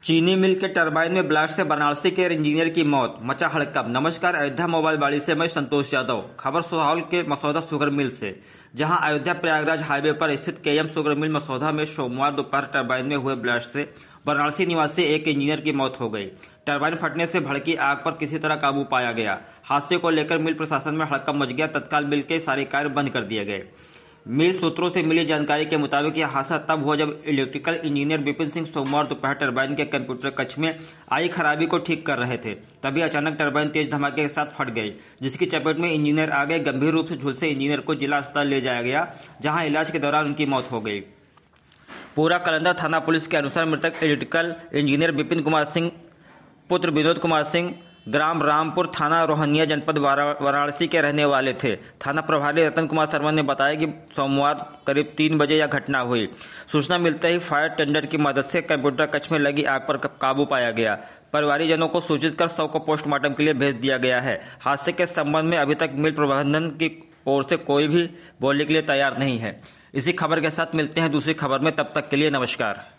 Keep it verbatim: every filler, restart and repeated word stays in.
चीनी मिल के टरबाइन में ब्लास्ट से बनारसी के इंजीनियर की मौत, मचा हड़कंप। नमस्कार, अयोध्या मोबाइल बाड़ी से मैं संतोष यादव। खबर सुहाल के मसौदा शुगर मिल से, जहां अयोध्या प्रयागराज हाईवे पर स्थित केएम शुगर मिल मसौदा में सोमवार दोपहर टरबाइन में हुए ब्लास्ट से वाराणसी निवासी एक इंजीनियर की मौत हो गई। टरबाइन फटने से भड़की आग पर किसी तरह काबू पाया गया। हादसे को लेकर मिल प्रशासन में हड़कंप मच गया। तत्काल मिल के सारे कार्य बंद कर दिए गए। मिल सूत्रों से मिली जानकारी के मुताबिक यह हादसा तब हुआ जब इलेक्ट्रिकल इंजीनियर विपिन सिंह सोमवार दोपहर टरबाइन के कंप्यूटर कक्ष में आई खराबी को ठीक कर रहे थे। तभी अचानक टरबाइन तेज धमाके के साथ फट गई, जिसकी चपेट में इंजीनियर आ गए। गंभीर रूप से झुलसे इंजीनियर को जिला अस्पताल ले जाया गया, जहां इलाज के दौरान उनकी मौत हो गई। पूरा कलंदर थाना पुलिस के अनुसार मृतक इलेक्ट्रिकल इंजीनियर विपिन कुमार सिंह पुत्र विनोद कुमार सिंह ग्राम रामपुर थाना रोहनिया जनपद वाराणसी के रहने वाले थे। थाना प्रभारी रतन कुमार शर्मा ने बताया कि सोमवार करीब तीन बजे यह घटना हुई। सूचना मिलते ही फायर टेंडर की मदद से कंप्यूटर कक्ष में लगी आग पर काबू पाया गया। परिवारीजनों को सूचित कर शव को पोस्टमार्टम के लिए भेज दिया गया है। हादसे के संबंध में अभी तक मिल प्रबंधन की ओर से कोई भी बोलने के लिए तैयार नहीं है। इसी खबर के साथ मिलते हैं दूसरी खबर में, तब तक के लिए नमस्कार।